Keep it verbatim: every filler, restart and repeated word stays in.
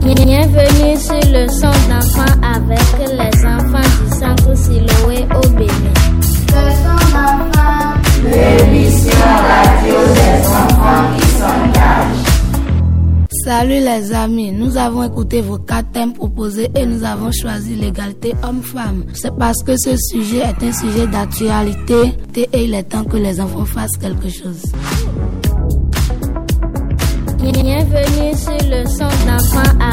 Bienvenue sur le son d'enfant avec les enfants du centre Siloé au Bénin. Le son d'enfant, l'émission radio des enfants qui s'engagent. Salut les amis, nous avons écouté vos quatre thèmes proposés et nous avons choisi l'égalité homme-femme. C'est parce que ce sujet est un sujet d'actualité et il est temps que les enfants fassent quelque chose. Bienvenue sur le son d'enfant